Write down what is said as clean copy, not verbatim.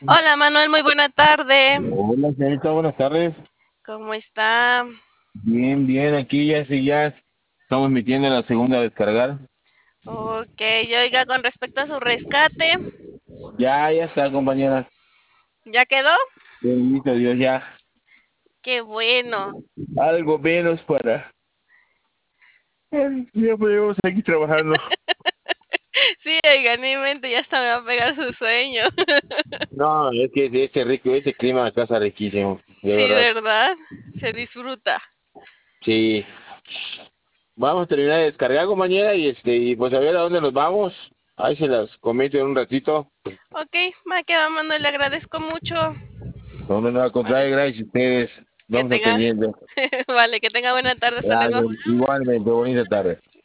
Hola Manuel, muy buena tarde. Hola, señorita, buenas tardes. ¿Cómo está? Bien, bien, aquí ya sí, ya estamos metiendo la segunda a descargar. Ok, y oiga, con respecto a su rescate, Ya está, compañera. ¿ya quedó? Bendito Dios, ya. Qué bueno. Algo menos para. Ay, ya podemos seguir trabajando. Sí, oiga, ni mente, ya hasta me va a pegar su sueño. No, es que este rico, este clima acá está riquísimo, de Sí, verdad. ¿verdad? Se disfruta. Sí. Vamos a terminar de descargar, compañera, y pues a ver a dónde nos vamos. Ahí se las comento en un ratito. Ok, va que va Manuel, le agradezco mucho. No, no, al contrario, gracias a ustedes. Que Vamos tenga, atendiendo. vale, que tenga buena tarde, hasta luego. Igualmente, bonita tarde.